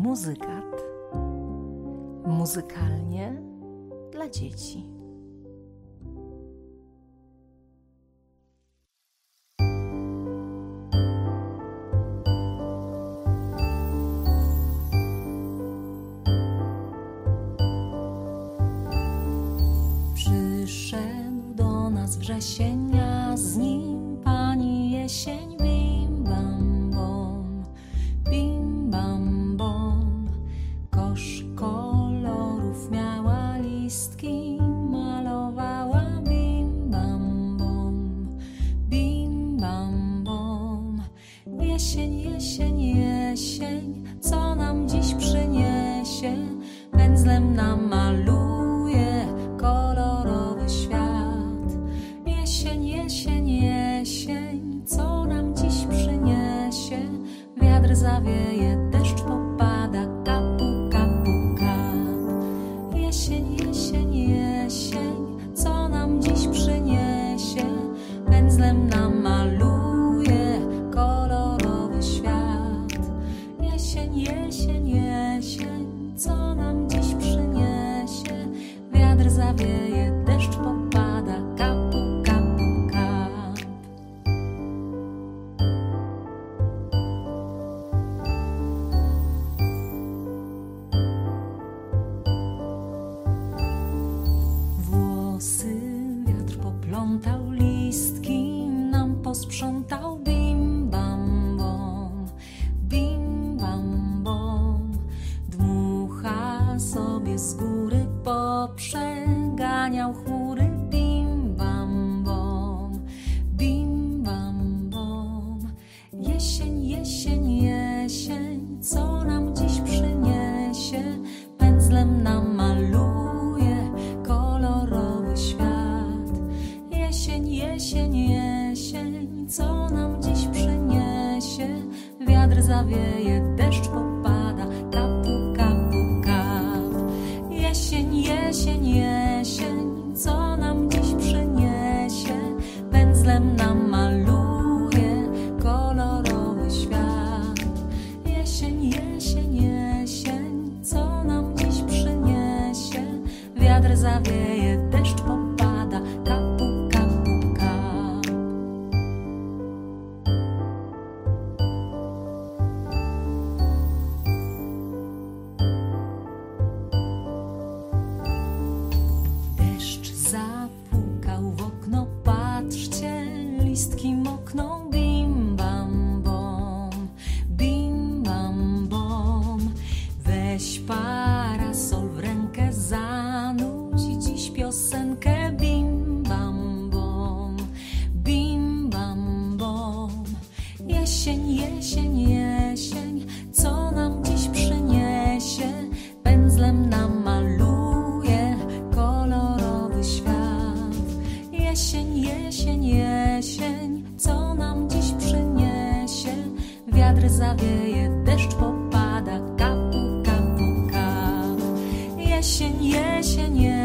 Muzykat. Muzykalnie dla dzieci. Przyszedł do nas wrzesień, a z nim pani jesień. Bim bam bom, bim bam bom. Kosz kolorów miała, listki malowała. Bim bam bom, bim bam bom. Jesień, jesień, jesień, co nam dziś przyniesie? Pędzlem namaluje kolorowy świat. Jesień, jesień, jesień, co nam dziś przyniesie? Wiatr zawieje, deszcz popada, kapu, kapu, kap. Jesień, jesień, jesień, co nam dziś przyniesie? Pędzlem namaluje kolorowy świat. Jesień, jesień, jesień, co nam dziś przyniesie? Wiatr zawieje, deszcz popada, kapu, kapu, kap. Włosy wiatr poplątał, listki nam posprzątał. Bim bam bom, bim bam bom. Dmucha sobie z góry, poprzeganiał chmury. Bim bam bom, bim bam bom. Jesień, jesień, jesień, co nam dziś przyniesie? Pędzlem namaluje kolorowy świat. Jesień, jesień, jesień, co nam dziś przyniesie? Wiatr zawieje, deszcz popada, kapu, kapu, kap. Jesień, jesień, jesień, co nam dziś przyniesie? Pędzlem namaluje kolorowy świat. Jesień, jesień, jesień, co nam dziś przyniesie? Wiatr zawieje, deszcz popada, kapu, kapu, kap. Deszcz zapukał w okno, patrzcie, listki mokną. Bim bam bom, bim bam bom. Weź parasol w rękę, zanudź dziś piosenkę. Bim bam bom, bim bam bom. Jesień, jesień, jesień, co nam dziś przyniesie? Pędzlem namaluje kolorowy świat. Jesień, jesień, jesień, co nam dziś przyniesie? Wiatr zawieje, deszcz popada, kapu, kapu, kap. Jesień, jesień, jesień.